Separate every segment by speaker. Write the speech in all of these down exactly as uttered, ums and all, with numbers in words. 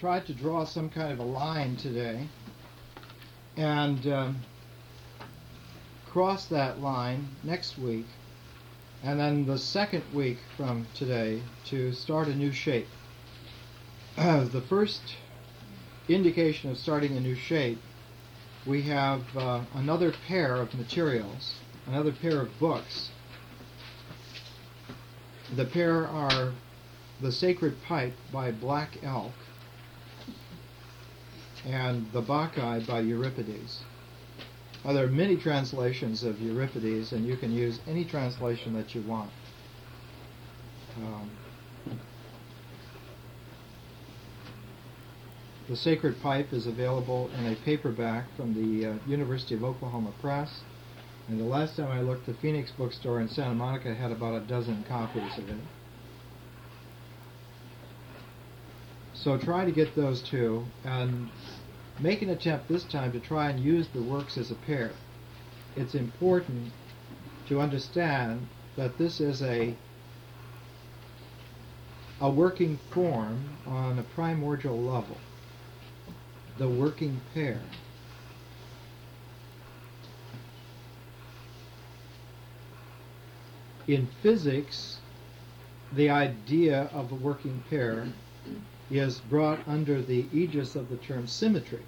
Speaker 1: tried to draw some kind of a line today and um, cross that line next week, and then the second week from today to start a new shape. Uh, the first indication of starting a new shape, we have uh, another pair of materials, another pair of books. The pair are The Sacred Pipe by Black Elk and The Bacchae by Euripides. Now, there are many translations of Euripides, and you can use any translation that you want. Um, The Sacred Pipe is available in a paperback from the uh, University of Oklahoma Press, and the last time I looked, the Phoenix Bookstore in Santa Monica had about a dozen copies of it. So try to get those two, and make an attempt this time to try and use the works as a pair. It's important to understand that this is a a working form on a primordial level. The working pair. In physics, the idea of a working pair is brought under the aegis of the term symmetry.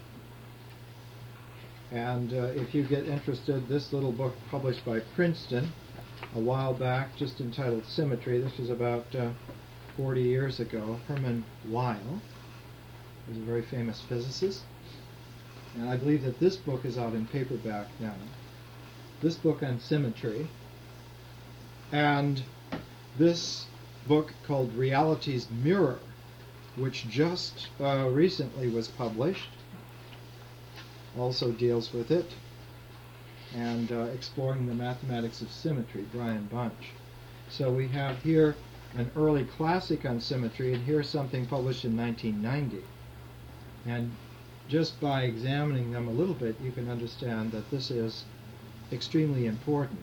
Speaker 1: And uh, if you get interested, this little book published by Princeton a while back, just entitled Symmetry, this was about uh, forty years ago, Hermann Weyl was a very famous physicist. And I believe that this book is out in paperback now. This book on symmetry. And this book called Reality's Mirror, which just uh, recently was published, also deals with it, and uh, Exploring the Mathematics of Symmetry, Brian Bunch. So we have here an early classic on symmetry, and here's something published in nineteen ninety. And just by examining them a little bit, you can understand that this is extremely important.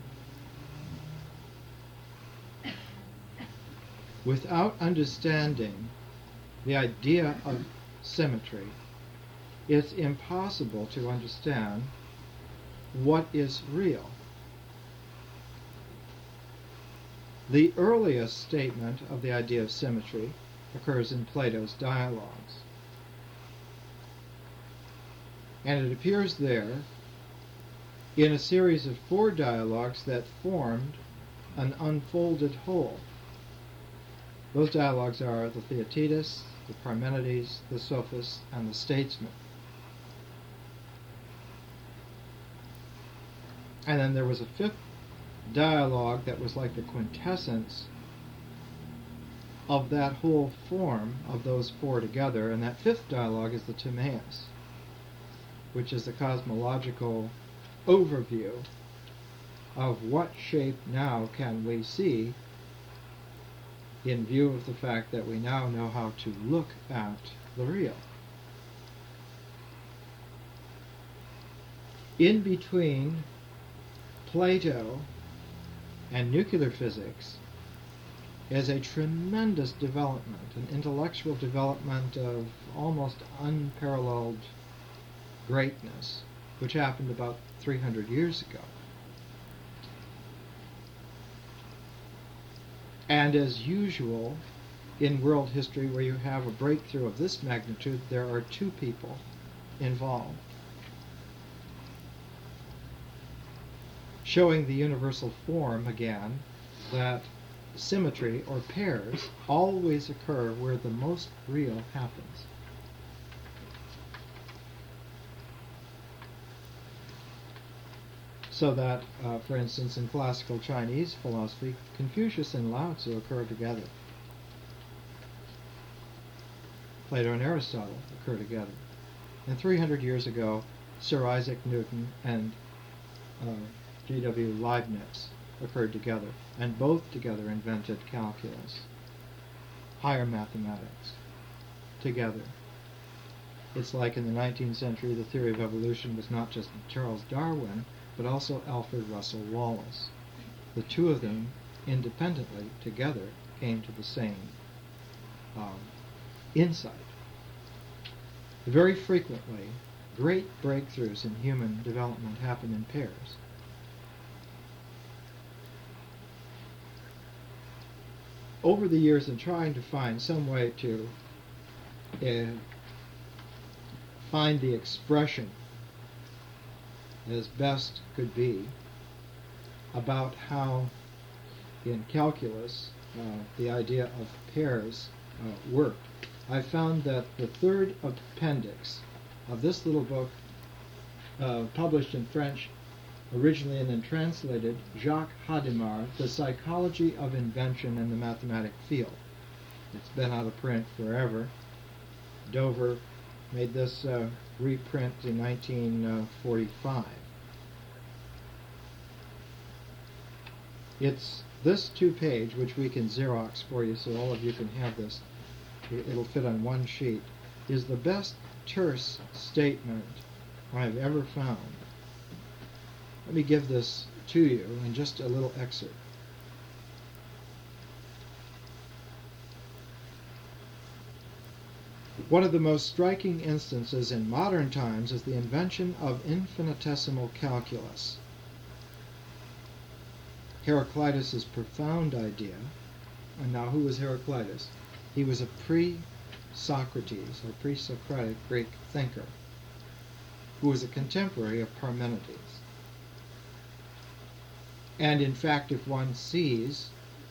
Speaker 1: Without understanding the idea of symmetry, it's impossible to understand what is real. The earliest statement of the idea of symmetry occurs in Plato's Dialogues. And it appears there in a series of four dialogues that formed an unfolded whole. Those dialogues are the Theaetetus, the Parmenides, the Sophist, and the Statesman. And then there was a fifth dialogue that was like the quintessence of that whole form of those four together, and that fifth dialogue is the Timaeus, which is the cosmological overview of what shape now can we see in view of the fact that we now know how to look at the real. In between Plato and nuclear physics is a tremendous development, an intellectual development of almost unparalleled greatness, which happened about three hundred years ago. And as usual in world history, where you have a breakthrough of this magnitude, there are two people involved, showing the universal form again that symmetry or pairs always occur where the most real happens. So that, uh, for instance, in classical Chinese philosophy, Confucius and Lao Tzu occur together. Plato and Aristotle occur together. And three hundred years ago, Sir Isaac Newton and uh, G W Leibniz occurred together, and both together invented calculus, higher mathematics, together. It's like in the nineteenth century, the theory of evolution was not just Charles Darwin, but also Alfred Russel Wallace. The two of them, independently, together, came to the same um, insight. Very frequently, great breakthroughs in human development happen in pairs. Over the years, in trying to find some way to uh, find the expression as best could be about how in calculus uh, the idea of pairs uh, worked, I found that the third appendix of this little book, uh, published in French originally and then translated, Jacques Hadamard, The Psychology of Invention in the Mathematic Field. It's been out of print forever. Dover made this uh, reprint in nineteen forty-five. It's this two-page, which we can Xerox for you so all of you can have this. It'll fit on one sheet, is the best terse statement I've ever found. Let me give this to you in just a little excerpt. One of the most striking instances in modern times is the invention of infinitesimal calculus. Heraclitus' profound idea, and now who was Heraclitus? He was a pre-Socrates or pre-Socratic Greek thinker who was a contemporary of Parmenides. And in fact, if one sees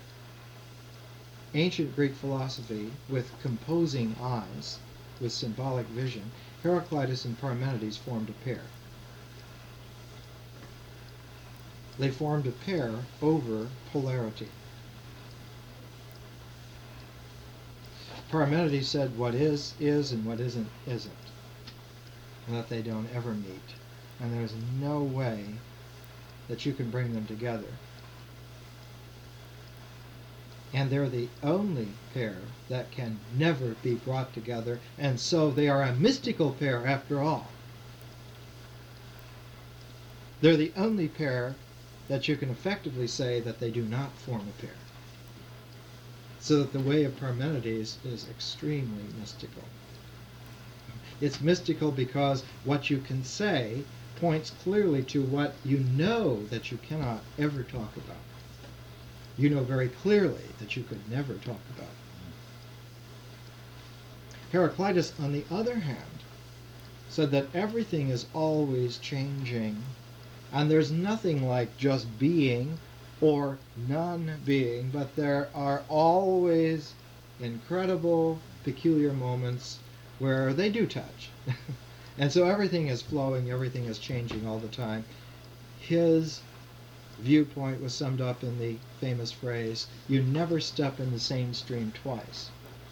Speaker 1: ancient Greek philosophy with composing eyes, with symbolic vision, Heraclitus and Parmenides formed a pair. They formed a pair over polarity. Parmenides said what is, is, and what isn't, isn't, and that they don't ever meet. And there's no way that you can bring them together. And they're the only pair that can never be brought together, and so they are a mystical pair after all. They're the only pair that you can effectively say that they do not form a pair. So that the way of Parmenides is extremely mystical. It's mystical because what you can say points clearly to what you know that you cannot ever talk about. You know very clearly that you could never talk about. Heraclitus, on the other hand, said that everything is always changing, and there's nothing like just being or non-being, but there are always incredible, peculiar moments where they do touch. And so everything is flowing, everything is changing all the time. His viewpoint was summed up in the famous phrase, you never step in the same stream twice.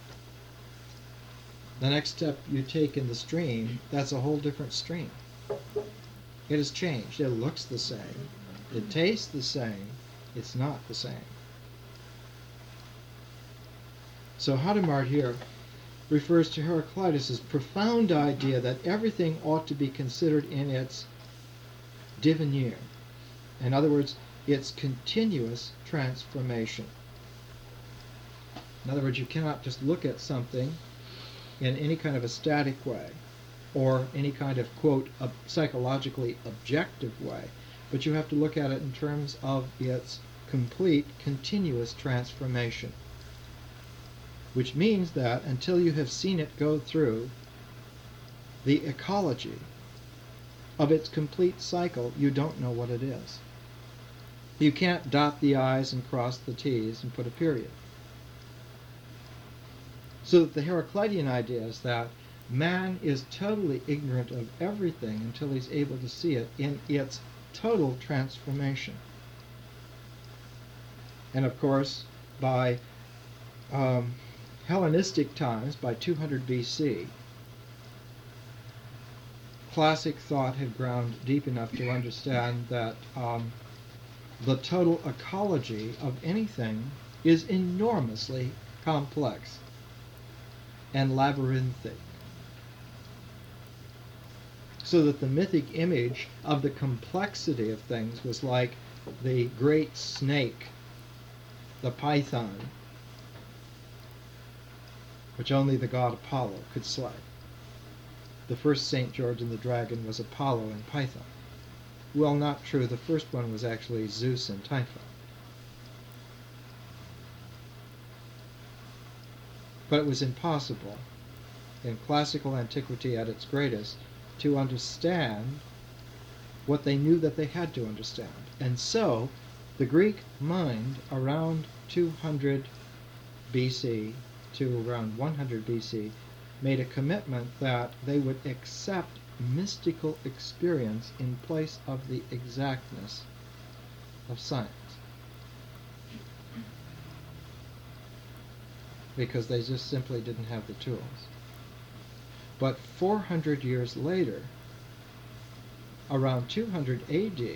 Speaker 1: The next step you take in the stream, that's a whole different stream. It has changed. It looks the same. It tastes the same. It's not the same. So Hadamard here refers to Heraclitus' profound idea that everything ought to be considered in its devenir. In other words, its continuous transformation. In other words, you cannot just look at something in any kind of a static way or any kind of, quote, a psychologically objective way, but you have to look at it in terms of its complete, continuous transformation. Which means that until you have seen it go through the ecology of its complete cycle, you don't know what it is. You can't dot the I's and cross the T's and put a period. So that the Heraclitean idea is that man is totally ignorant of everything until he's able to see it in its total transformation. And of course, by um, Hellenistic times, by two hundred B C, classic thought had ground deep enough to understand that um, the total ecology of anything is enormously complex and labyrinthic. So that the mythic image of the complexity of things was like the great snake, the python, which only the god Apollo could slay. the first Saint George and the Dragon was Apollo and Python. Well, not true. The first one was actually Zeus and Typhon. But it was impossible, in classical antiquity at its greatest, to understand what they knew that they had to understand. And so, the Greek mind, around two hundred B C to around one hundred B C, made a commitment that they would accept mystical experience in place of the exactness of science. Because they just simply didn't have the tools. But four hundred years later, around two hundred A D,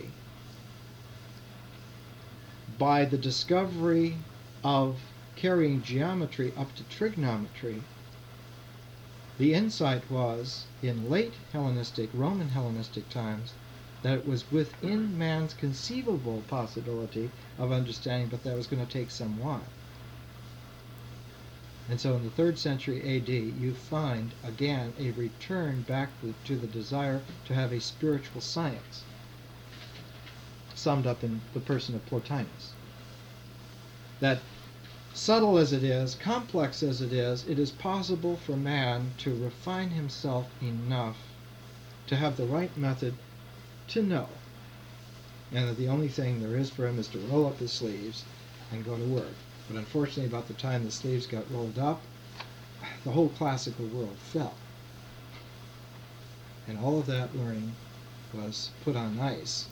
Speaker 1: by the discovery of carrying geometry up to trigonometry, the insight was, in late Hellenistic, Roman Hellenistic times, that it was within man's conceivable possibility of understanding, but that was going to take some while. And so in the third century A D, you find, again, a return back to the desire to have a spiritual science, summed up in the person of Plotinus. That, subtle as it is, complex as it is, it is possible for man to refine himself enough to have the right method to know, and that the only thing there is for him is to roll up his sleeves and go to work. But unfortunately, about the time the sleeves got rolled up, the whole classical world fell. And all of that learning was put on ice.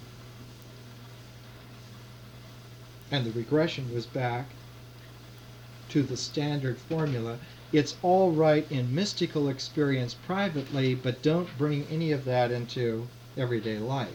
Speaker 1: And the regression was back to the standard formula. It's all right in mystical experience privately, but don't bring any of that into everyday life.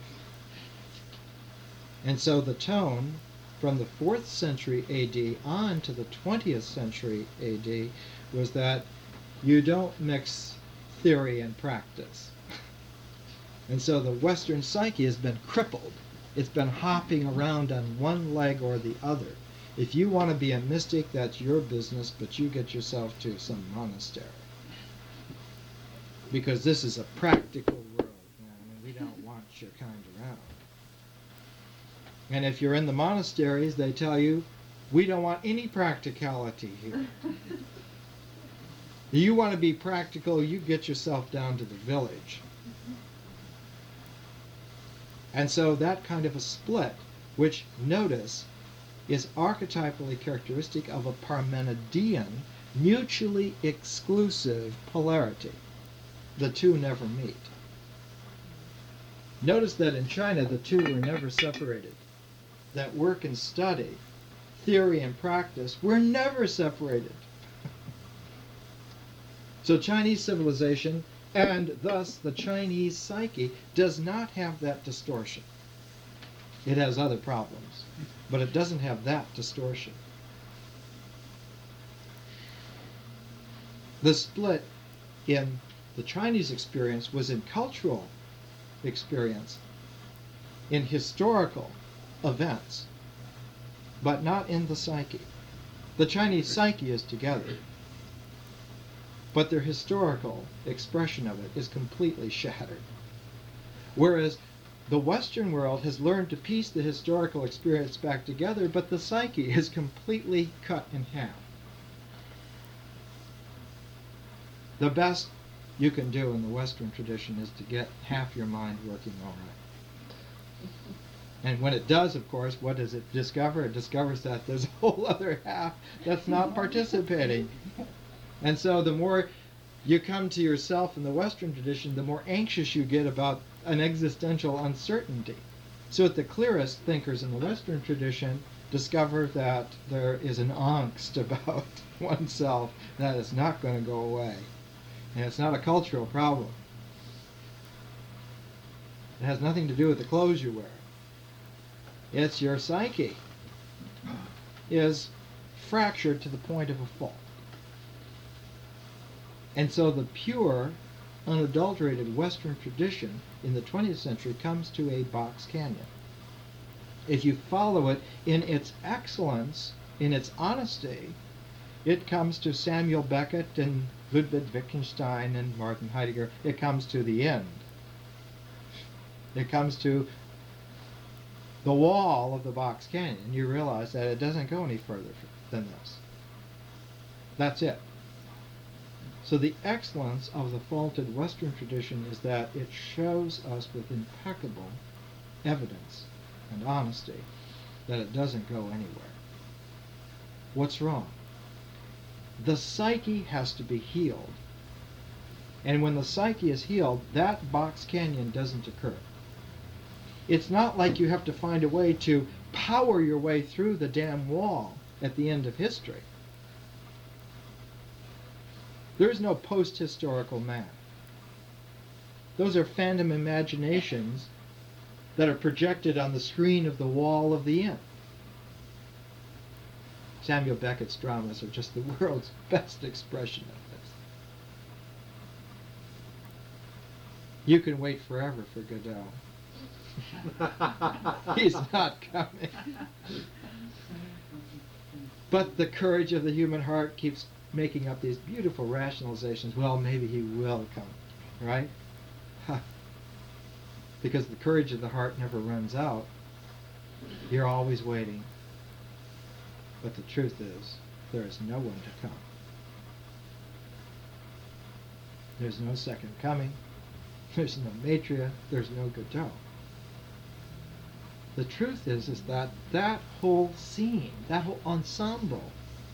Speaker 1: And so the tone from the fourth century A D on to the twentieth century A D was that you don't mix theory and practice. And so the Western psyche has been crippled. It's been hopping around on one leg or the other. If you want to be a mystic, that's your business, but you get yourself to some monastery. Because this is a practical world, man, and we don't want your kind around. And if you're in the monasteries, they tell you, we don't want any practicality here. You want to be practical, you get yourself down to the village. And so that kind of a split, which, notice, is archetypally characteristic of a Parmenidean, mutually exclusive polarity. The two never meet. Notice that in China, the two were never separated. That work and study, theory and practice, were never separated. So Chinese civilization, and thus the Chinese psyche, does not have that distortion. It has other problems, but it doesn't have that distortion. The split in the Chinese experience was in cultural experience, in historical events, but not in the psyche. The Chinese psyche is together, but their historical expression of it is completely shattered. Whereas the Western world has learned to piece the historical experience back together, but the psyche is completely cut in half. The best you can do in the Western tradition is to get half your mind working all right. And when it does, of course, what does it discover? It discovers that there's a whole other half that's not participating. And so the more you come to yourself in the Western tradition, the more anxious you get about an existential uncertainty. So at the clearest, thinkers in the Western tradition discover that there is an angst about oneself that is not going to go away. And it's not a cultural problem. It has nothing to do with the clothes you wear. It's your psyche is fractured to the point of a fault. And so the pure, unadulterated Western tradition in the twentieth century comes to a box canyon. If you follow it in its excellence, in its honesty, it comes to Samuel Beckett and Ludwig Wittgenstein and Martin Heidegger, it comes to the end. It comes to the wall of the Box Canyon, and you realize that it doesn't go any further than this. That's it. So the excellence of the faulted Western tradition is that it shows us with impeccable evidence and honesty that it doesn't go anywhere. What's wrong? The psyche has to be healed. And when the psyche is healed, that Box Canyon doesn't occur. It's not like you have to find a way to power your way through the damn wall at the end of history. There is no post-historical man. Those are phantom imaginations that are projected on the screen of the wall of the inn. Samuel Beckett's dramas are just the world's best expression of this. You can wait forever for Godot. He's not coming. But the courage of the human heart keeps making up these beautiful rationalizations. Well, maybe he will come, right? Because the courage of the heart never runs out. You're always waiting. But the truth is, there is no one to come. There's no second coming. There's no Maitreya. There's no Godot. The truth is, is that that whole scene, that whole ensemble,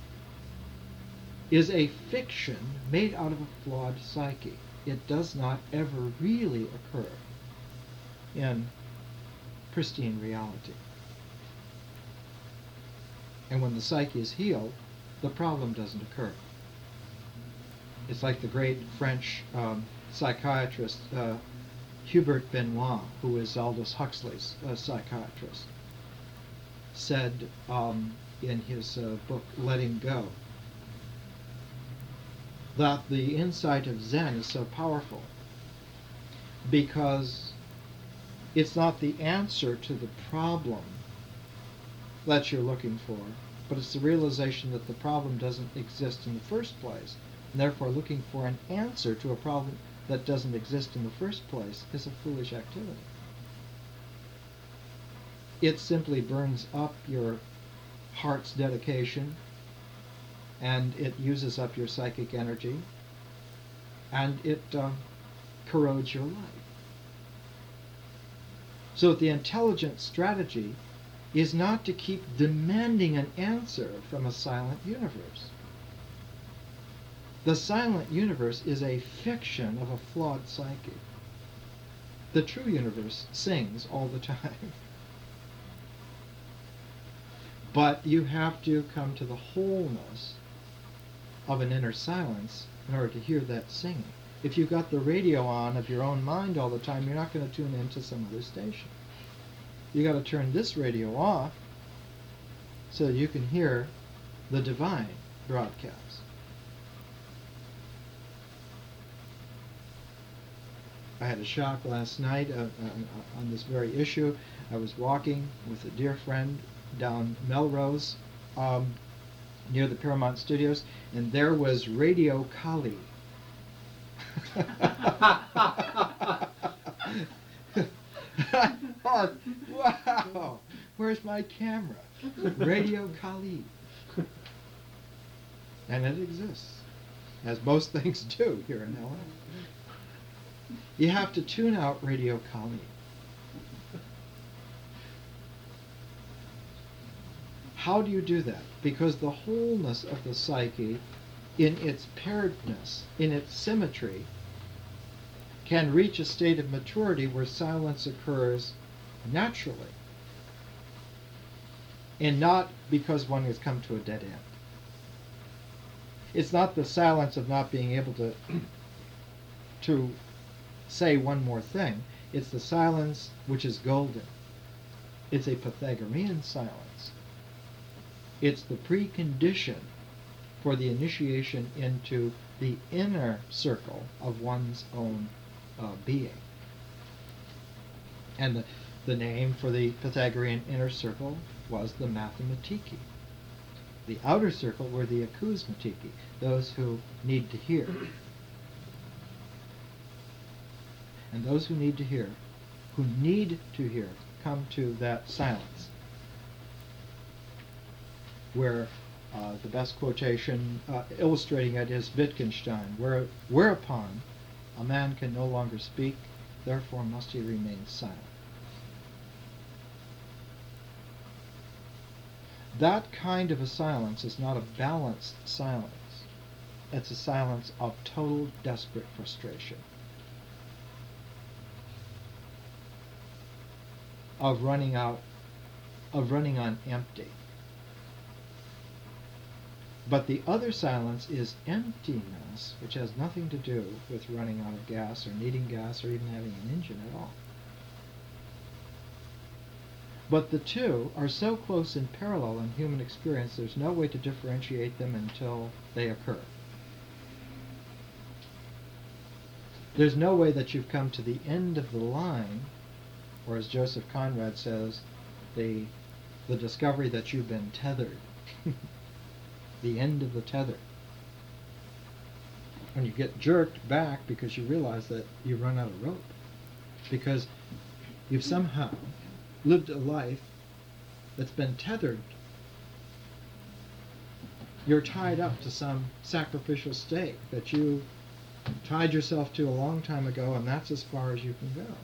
Speaker 1: is a fiction made out of a flawed psyche. It does not ever really occur in pristine reality. And when the psyche is healed, the problem doesn't occur. It's like the great French um, psychiatrist uh, Hubert Benoit, who is Aldous Huxley's uh, psychiatrist, said um, in his uh, book Letting Go that the insight of Zen is so powerful because it's not the answer to the problem that you're looking for, but it's the realization that the problem doesn't exist in the first place, and therefore looking for an answer to a problem that doesn't exist in the first place is a foolish activity. It simply burns up your heart's dedication, and it uses up your psychic energy, and it uh, corrodes your life. So the intelligent strategy is not to keep demanding an answer from a silent universe. The silent universe is a fiction of a flawed psyche. The true universe sings all the time. But you have to come to the wholeness of an inner silence in order to hear that singing. If you've got the radio on of your own mind all the time, you're not going to tune into some other station. You got to turn this radio off so you can hear the divine broadcast. I had a shock last night uh, uh, on this very issue. I was walking with a dear friend down Melrose um, near the Paramount Studios, and there was Radio Kali. Oh, wow! Where's my camera? Radio Kali. And it exists, as most things do here in L A. You have to tune out Radio Kali. How do you do that? Because the wholeness of the psyche, in its pairedness, in its symmetry, can reach a state of maturity where silence occurs naturally, and not because one has come to a dead end. It's not the silence of not being able to to say one more thing. It's the silence which is golden. It's a Pythagorean silence. It's the precondition for the initiation into the inner circle of one's own uh, being. And the, the name for the Pythagorean inner circle was the Mathematiki. The outer circle were the acousmatiki, those who need to hear. And those who need to hear, who need to hear, come to that silence, where uh, the best quotation uh, illustrating it is Wittgenstein, where, whereupon a man can no longer speak, therefore must he remain silent. That kind of a silence is not a balanced silence. It's a silence of total desperate frustration, of running out, of running on empty. But the other silence is emptiness, which has nothing to do with running out of gas or needing gas or even having an engine at all. But the two are so close in parallel in human experience, there's no way to differentiate them until they occur. There's no way that you've come to the end of the line, or as Joseph Conrad says, the, the discovery that you've been tethered. The end of the tether. When you get jerked back because you realize that you've run out of rope. Because you've somehow lived a life that's been tethered. You're tied up to some sacrificial stake that you tied yourself to a long time ago, and that's as far as you can go.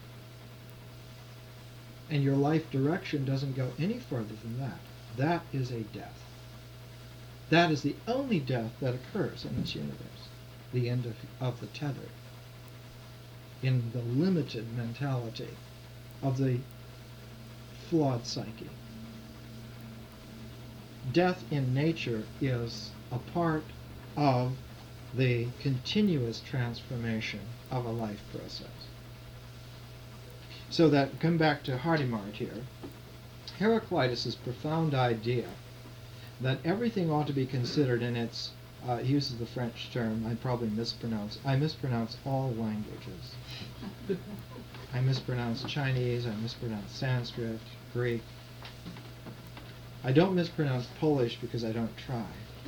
Speaker 1: And your life direction doesn't go any further than that. That is a death. That is the only death that occurs in this universe, the end of, of the tether, in the limited mentality of the flawed psyche. Death in nature is a part of the continuous transformation of a life process. So that, come back to Hardimart here, Heraclitus' profound idea that everything ought to be considered in its, uh, he uses the French term, I probably mispronounce, I mispronounce all languages. I mispronounce Chinese, I mispronounce Sanskrit, Greek. I don't mispronounce Polish because I don't try.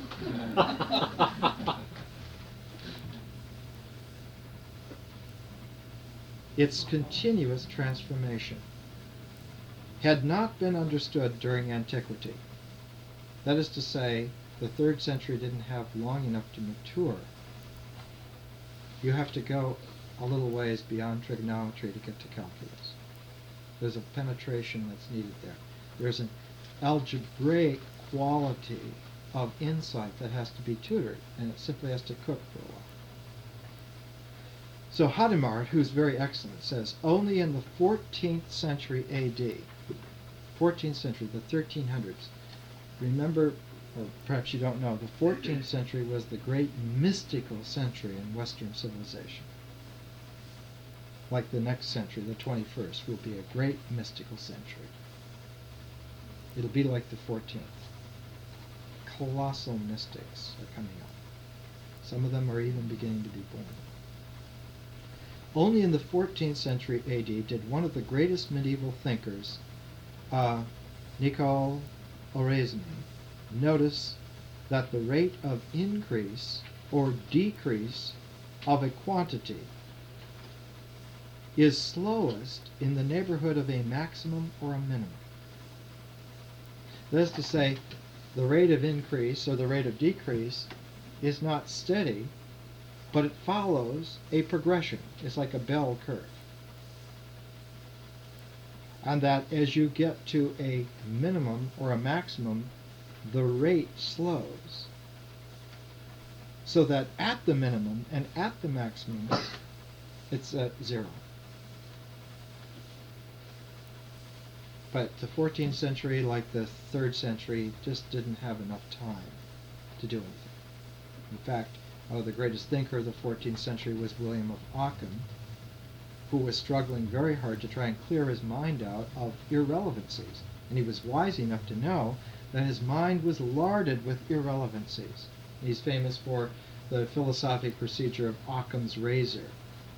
Speaker 1: Its continuous transformation had not been understood during antiquity. That is to say, the third century didn't have long enough to mature. You have to go a little ways beyond trigonometry to get to calculus. There's a penetration that's needed there. There's an algebraic quality of insight that has to be tutored, and it simply has to cook for a while. So Hadamard, who's very excellent, says only in the fourteenth century A D, fourteenth century, the thirteen hundreds, remember, or perhaps you don't know, the fourteenth century was the great mystical century in Western civilization. Like the next century, the twenty-first, will be a great mystical century. It'll be like the fourteenth. Colossal mystics are coming up. Some of them are even beginning to be born. Only in the fourteenth century A D did one of the greatest medieval thinkers, uh, Nicole Oresme, notice that the rate of increase or decrease of a quantity is slowest in the neighborhood of a maximum or a minimum. That is to say, the rate of increase or the rate of decrease is not steady, but it follows a progression. It's like a bell curve. And that as you get to a minimum or a maximum, the rate slows. So that at the minimum and at the maximum, it's at zero. But the fourteenth century, like the third century, just didn't have enough time to do anything. In fact, oh, the greatest thinker of the fourteenth century was William of Ockham, who was struggling very hard to try and clear his mind out of irrelevancies. And he was wise enough to know that his mind was larded with irrelevancies. He's famous for the philosophic procedure of Occam's razor.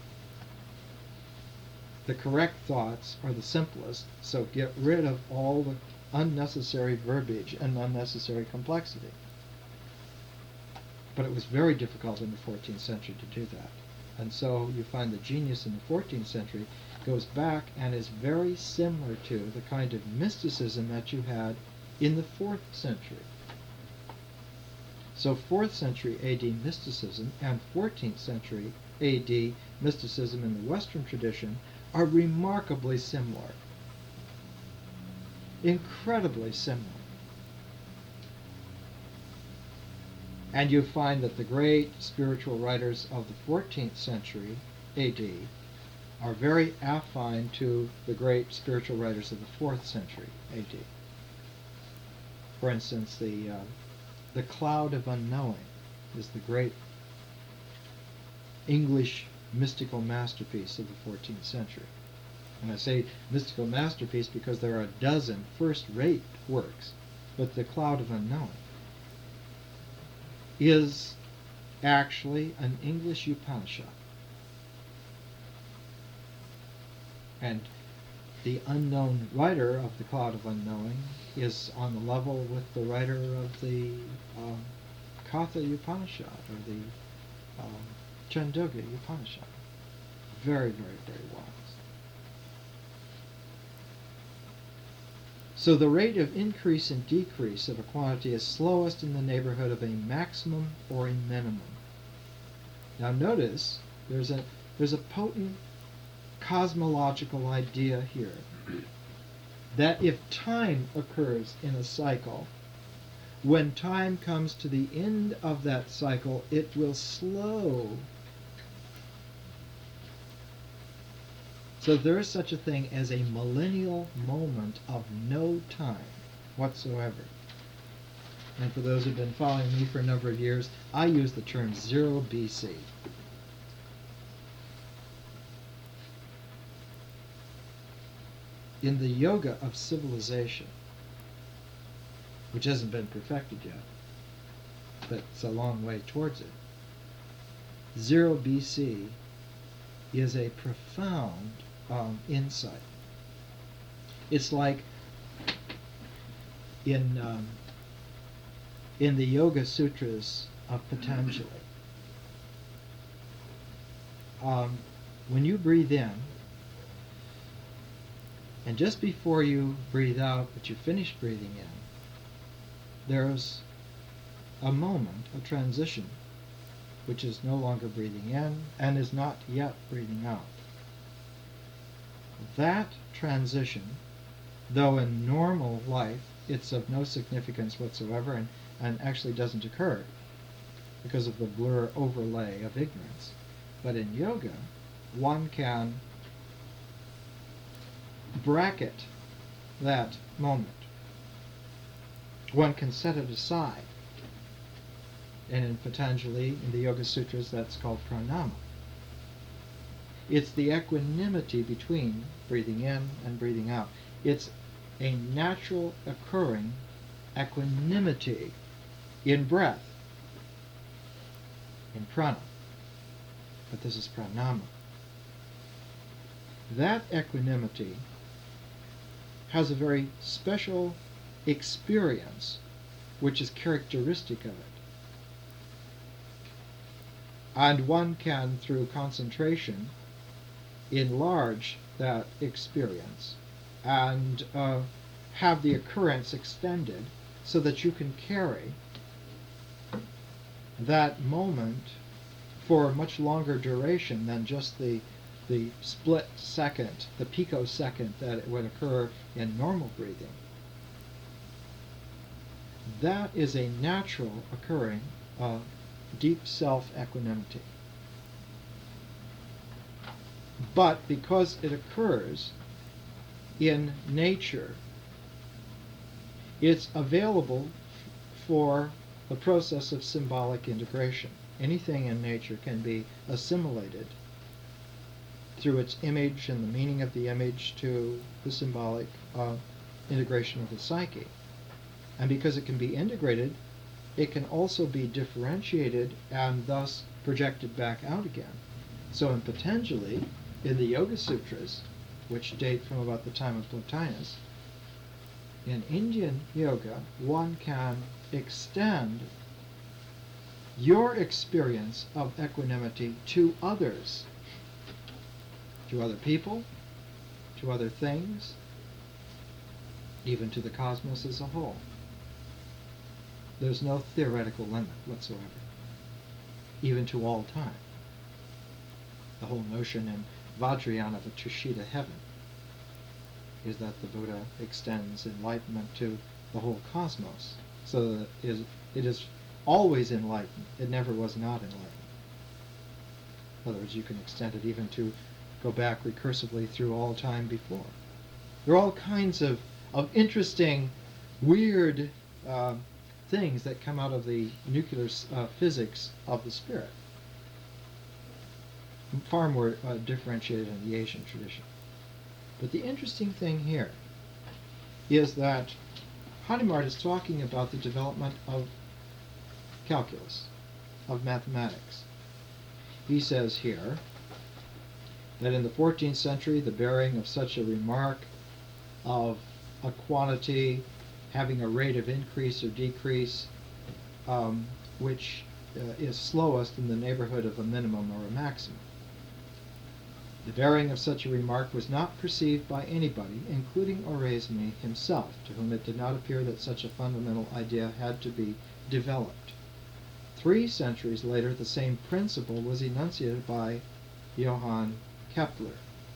Speaker 1: The correct thoughts are the simplest, so get rid of all the unnecessary verbiage and unnecessary complexity. but it was very difficult in the fourteenth century to do that. And so you find the genius in the fourteenth century goes back and is very similar to the kind of mysticism that you had in the fourth century. So fourth century A D mysticism and fourteenth century A D mysticism in the Western tradition are remarkably similar. Incredibly similar. And you find that the great spiritual writers of the fourteenth century A D are very affine to the great spiritual writers of the fourth century A D. For instance, the, uh, the Cloud of Unknowing is the great English mystical masterpiece of the fourteenth century. And I say mystical masterpiece because there are a dozen first-rate works, but the Cloud of Unknowing is actually an English Upanishad. And the unknown writer of the Cloud of Unknowing is on the level with the writer of the um, Katha Upanishad or the um, Chandogya Upanishad. Very, very, very wise. So the rate of increase and decrease of a quantity is slowest in the neighborhood of a maximum or a minimum. Now notice there's a there's a potent cosmological idea here that if time occurs in a cycle, when time comes to the end of that cycle, it will slow. So there is such a thing as a millennial moment of no time whatsoever. And for those who have been following me for a number of years, I use the term zero B C. In the yoga of civilization, which hasn't been perfected yet, but it's a long way towards it, zero B C is a profound um, insight. It's like in um, in the Yoga Sutras of Patanjali. Um, when you breathe in, and just before you breathe out, but you finish breathing in, there's a moment, a transition, which is no longer breathing in and is not yet breathing out. That transition, though in normal life it's of no significance whatsoever and, and actually doesn't occur because of the blur overlay of ignorance, but in yoga one can bracket that moment. One can set it aside. And in Patanjali, in the Yoga Sutras, that's called pranama. It's the equanimity between breathing in and breathing out. It's a natural occurring equanimity in breath, in prana. But this is pranama. That equanimity has a very special experience which is characteristic of it. And one can, through concentration, enlarge that experience and uh, have the occurrence extended so that you can carry that moment for a much longer duration than just the the split second, the picosecond that it would occur in normal breathing. That is a natural occurring uh, deep self-equanimity. But because it occurs in nature, it's available for the process of symbolic integration. Anything in nature can be assimilated through its image and the meaning of the image to the symbolic uh, integration of the psyche. And because it can be integrated, it can also be differentiated and thus projected back out again. So in Patanjali, in the Yoga Sutras, which date from about the time of Plotinus, in Indian yoga, one can extend your experience of equanimity to others, to other people, to other things, even to the cosmos as a whole. There's no theoretical limit whatsoever, even to all time. The whole notion in Vajrayana of a Tushita heaven is that the Buddha extends enlightenment to the whole cosmos, so that it is, it is always enlightened. It never was not enlightened. In other words, you can extend it even to go back recursively through all time before. There are all kinds of, of interesting, weird uh, things that come out of the nuclear uh, physics of the spirit. Far more uh, differentiated in the Asian tradition. But the interesting thing here is that Hadamard is talking about the development of calculus, of mathematics. He says here that in the fourteenth century the bearing of such a remark of a quantity having a rate of increase or decrease um, which uh, is slowest in the neighborhood of a minimum or a maximum. The bearing of such a remark was not perceived by anybody, including Oresme himself, to whom it did not appear that such a fundamental idea had to be developed. Three centuries later, the same principle was enunciated by Johann Kepler.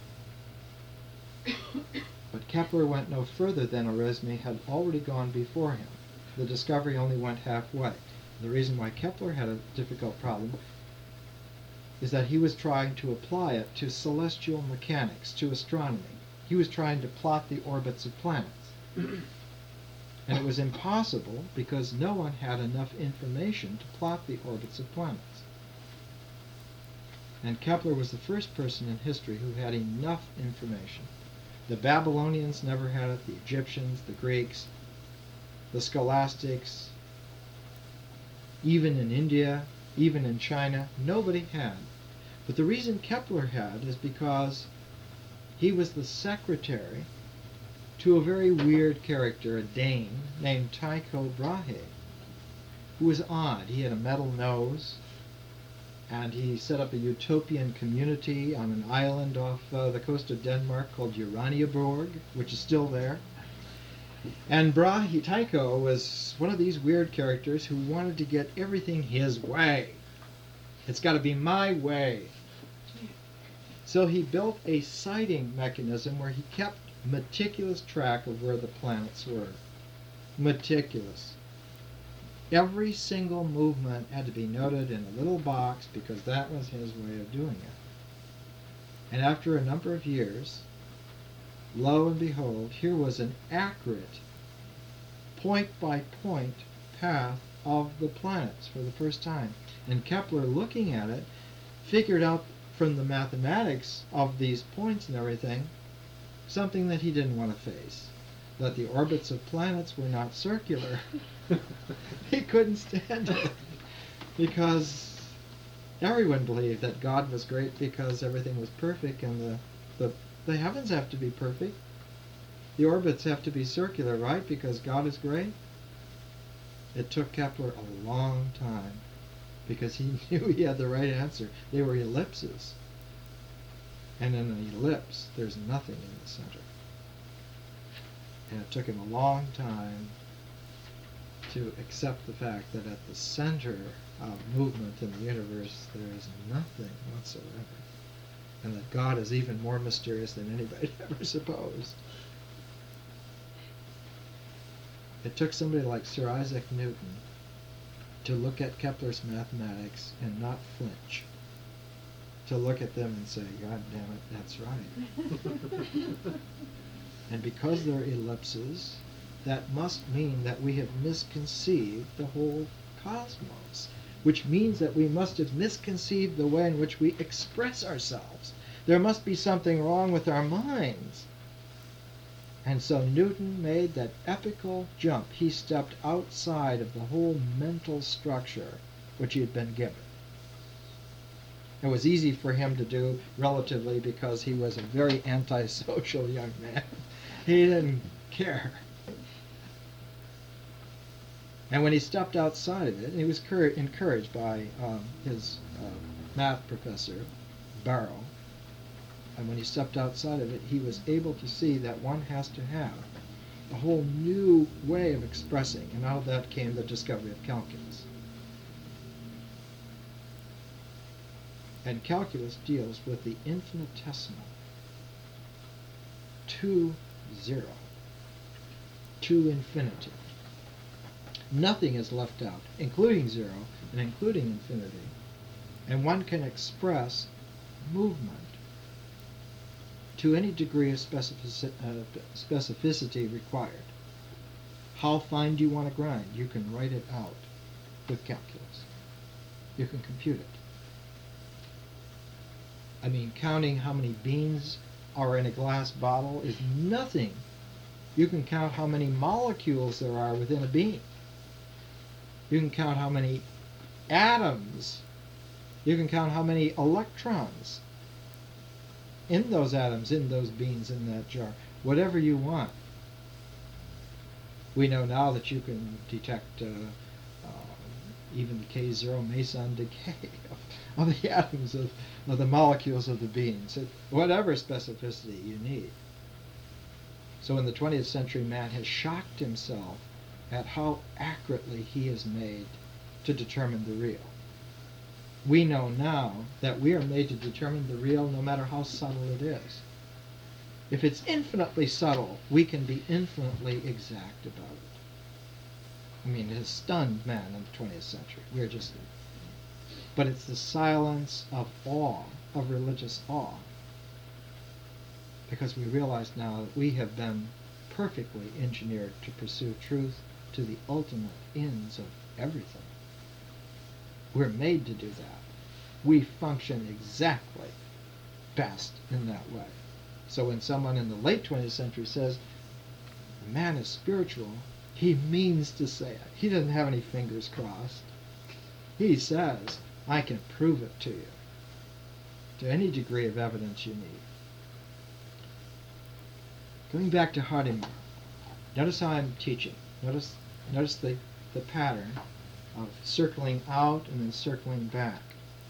Speaker 1: But Kepler went no further than Oresme had already gone before him. The discovery only went halfway. The reason why Kepler had a difficult problem is that he was trying to apply it to celestial mechanics, to astronomy. He was trying to plot the orbits of planets. And it was impossible because no one had enough information to plot the orbits of planets. And Kepler was the first person in history who had enough information. The Babylonians never had it, the Egyptians, the Greeks, the scholastics, even in India, even in China, nobody had. But the reason Kepler had is because he was the secretary to a very weird character, a Dane, named Tycho Brahe, who was odd. He had a metal nose, and he set up a utopian community on an island off uh, the coast of Denmark called Uraniaborg, which is still there. And Brahe, Tycho was one of these weird characters who wanted to get everything his way. It's got to be my way. So he built a sighting mechanism where he kept meticulous track of where the planets were. Meticulous. Every single movement had to be noted in a little box because that was his way of doing it. And after a number of years, lo and behold, here was an accurate, point-by-point path of the planets for the first time. And Kepler, looking at it, figured out from the mathematics of these points and everything something that he didn't want to face, that the orbits of planets were not circular. He couldn't stand it because everyone believed that God was great because everything was perfect, and the, the, the heavens have to be perfect. The orbits have to be circular, right? Because God is great. It took Kepler a long time because he knew he had the right answer. They were ellipses. And in an ellipse, there's nothing in the center. And it took him a long time to accept the fact that at the center of movement in the universe, there is nothing whatsoever. And that God is even more mysterious than anybody ever supposed. It took somebody like Sir Isaac Newton to look at Kepler's mathematics and not flinch. To look at them and say, God damn it, that's right. And because they're ellipses, that must mean that we have misconceived the whole cosmos, which means that we must have misconceived the way in which we express ourselves. There must be something wrong with our minds. And so Newton made that epical jump. He stepped outside of the whole mental structure which he had been given. It was easy for him to do relatively because he was a very antisocial young man. He didn't care. And when he stepped outside of it, and he was cur- encouraged by um, his uh, math professor, Barrow, and when he stepped outside of it, he was able to see that one has to have a whole new way of expressing, and out of that came the discovery of calculus. And calculus deals with the infinitesimal to zero, to infinity. Nothing is left out, including zero and including infinity. And one can express movement to any degree of specifici- uh, specificity required. How fine do you want to grind? You can write it out with calculus. You can compute it. I mean, counting how many beans are in a glass bottle is nothing. You can count how many molecules there are within a bean. You can count how many atoms. You can count how many electrons in those atoms, in those beans, in that jar. Whatever you want. We know now that you can detect uh, uh, even the K zero meson decay of, of the atoms of, of the molecules of the beans. It, whatever specificity you need. So in the twentieth century, man has shocked himself at how accurately he is made to determine the real. We know now that we are made to determine the real no matter how subtle it is. If it's infinitely subtle, we can be infinitely exact about it. I mean, it has stunned man in the twentieth century. We're just... But it's the silence of awe, of religious awe. Because we realize now that we have been perfectly engineered to pursue truth to the ultimate ends of everything. We're made to do that. We function exactly best in that way. So when someone in the late twentieth century says, man is spiritual, he means to say it. He doesn't have any fingers crossed. He says, I can prove it to you, to any degree of evidence you need. Going back to Hardiman, notice how I'm teaching. Notice, notice the, the pattern of circling out and then circling back.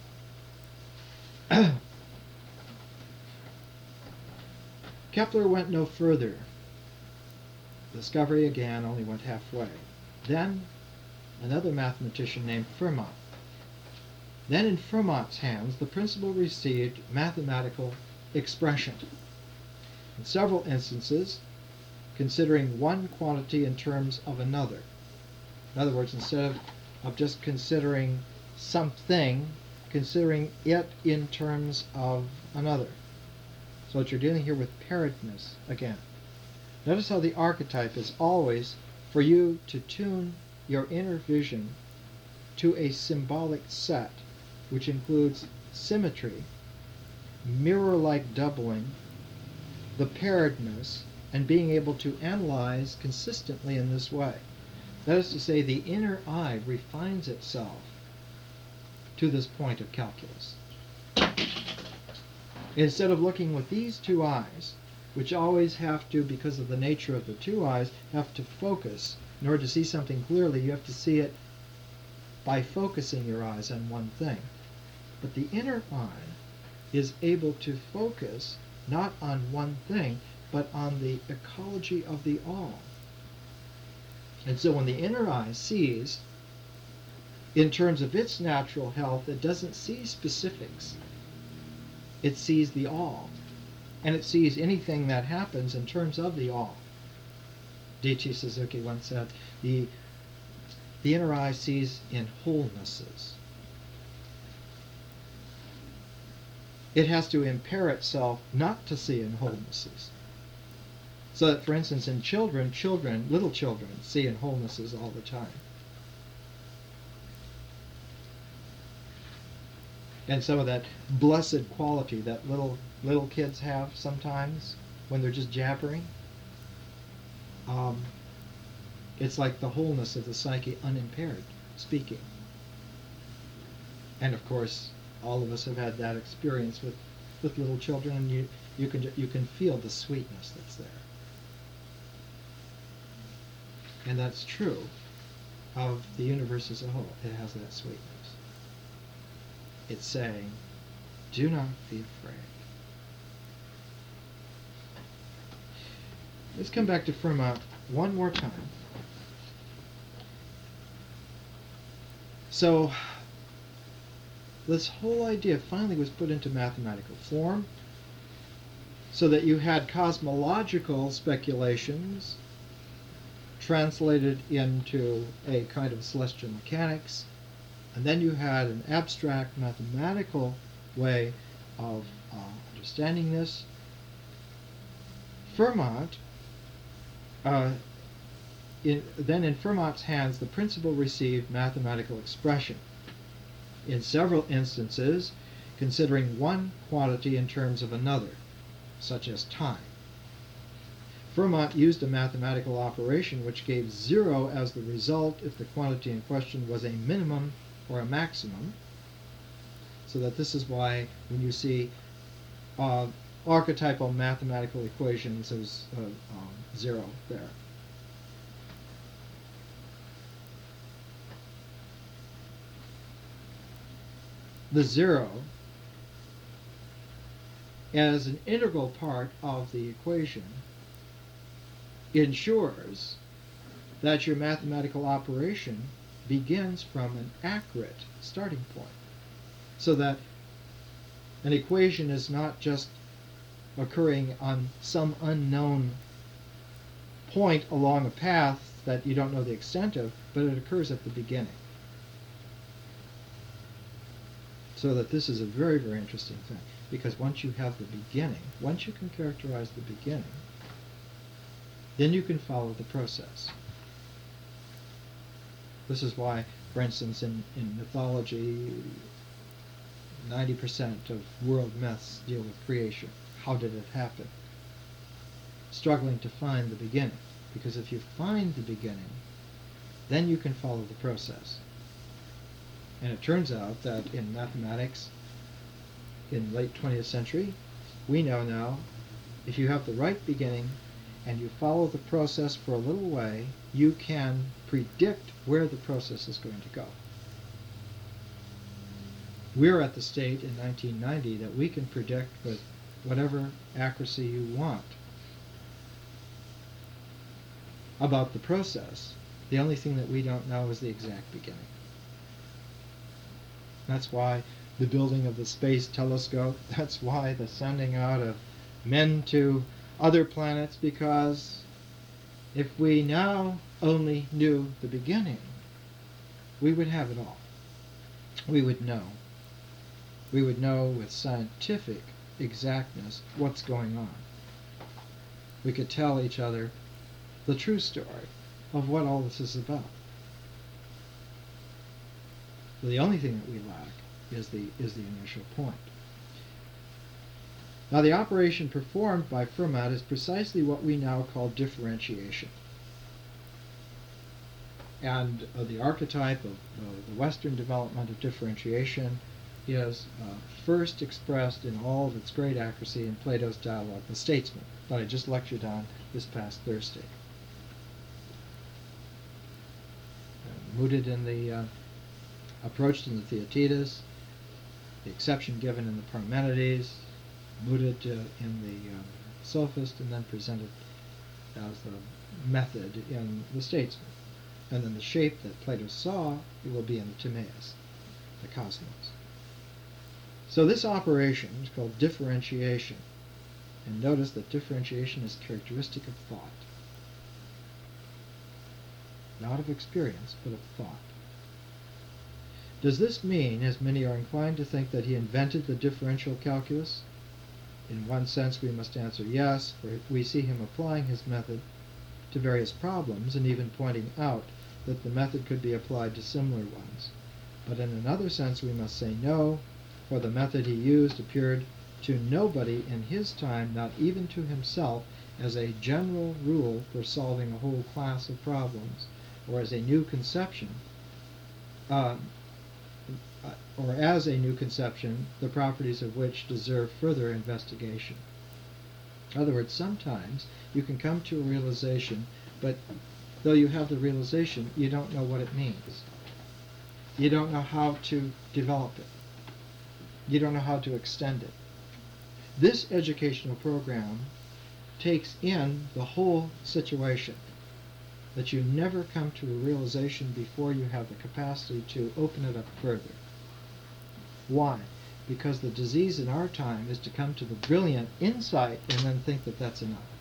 Speaker 1: Kepler went no further. Discovery again only went halfway. Then another mathematician named Fermat. Then in Fermat's hands the principle received mathematical expression. In several instances, considering one quantity in terms of another. In other words, instead of, of just considering something, considering it in terms of another. So what you're dealing here with pairedness again. Notice how the archetype is always for you to tune your inner vision to a symbolic set, which includes symmetry, mirror-like doubling, the pairedness, and being able to analyze consistently in this way. That is to say, the inner eye refines itself to this point of calculus. Instead of looking with these two eyes, which always have to, because of the nature of the two eyes, have to focus. In order to see something clearly, you have to see it by focusing your eyes on one thing. But the inner eye is able to focus not on one thing, but on the ecology of the all. And so when the inner eye sees, in terms of its natural health, it doesn't see specifics. It sees the all. And it sees anything that happens in terms of the all. D T Suzuki once said, the, the inner eye sees in wholenesses. It has to impair itself not to see in wholenesses. So that, for instance, in children, children, little children, see in wholenesses all the time. And some of that blessed quality that little little kids have sometimes when they're just jabbering, um, it's like the wholeness of the psyche unimpaired, speaking. And of course, all of us have had that experience with, with little children, and you, you can you can feel the sweetness that's there. And that's true of the universe as a whole. It has that sweetness. It's saying, do not be afraid. Let's come back to Fermat one more time. So, this whole idea finally was put into mathematical form so that you had cosmological speculations translated into a kind of celestial mechanics, and then you had an abstract mathematical way of uh, understanding this. Fermat, uh, in, then in Fermat's hands, the principle received mathematical expression. In several instances, considering one quantity in terms of another, such as time. Fermat used a mathematical operation which gave zero as the result if the quantity in question was a minimum or a maximum, so that this is why when you see uh, archetypal mathematical equations, there's uh, um, zero there. The zero, as an integral part of the equation, ensures that your mathematical operation begins from an accurate starting point, so that an equation is not just occurring on some unknown point along a path that you don't know the extent of, but it occurs at the beginning. So that this is a very, very interesting thing, because once you have the beginning, once you can characterize the beginning, then you can follow the process. This is why, for instance, in, in mythology, ninety percent of world myths deal with creation. How did it happen? Struggling to find the beginning. Because if you find the beginning, then you can follow the process. And it turns out that in mathematics, in late twentieth century, we know now, if you have the right beginning and you follow the process for a little way, you can predict where the process is going to go. We're at the state in nineteen ninety that we can predict with whatever accuracy you want about the process. The only thing that we don't know is the exact beginning. That's why the building of the space telescope, that's why the sending out of men to other planets, because if we now only knew the beginning, we would have it all. We would know. We would know with scientific exactness what's going on. We could tell each other the true story of what all this is about. The only thing that we lack is the, is the initial point. Now, the operation performed by Fermat is precisely what we now call differentiation. And uh, the archetype of uh, the Western development of differentiation is uh, first expressed in all of its great accuracy in Plato's dialogue, The Statesman, that I just lectured on this past Thursday. Uh, mooted in the, uh, approached in the Theaetetus, the exception given in the Parmenides, mooted uh, in the um, Sophist, and then presented as the method in the Statesman. And then the shape that Plato saw, it will be in the Timaeus, the cosmos. So this operation is called differentiation. And notice that differentiation is characteristic of thought. Not of experience, but of thought. Does this mean, as many are inclined to think, that he invented the differential calculus? In one sense we must answer yes, for we see him applying his method to various problems and even pointing out that the method could be applied to similar ones. But in another sense we must say no, for the method he used appeared to nobody in his time, not even to himself, as a general rule for solving a whole class of problems, or as a new conception, uh, or as a new conception, the properties of which deserve further investigation. In other words, sometimes you can come to a realization, but though you have the realization, you don't know what it means. You don't know how to develop it. You don't know how to extend it. This educational program takes in the whole situation, that you never come to a realization before you have the capacity to open it up further. Why? Because the disease in our time is to come to the brilliant insight and then think that that's enough.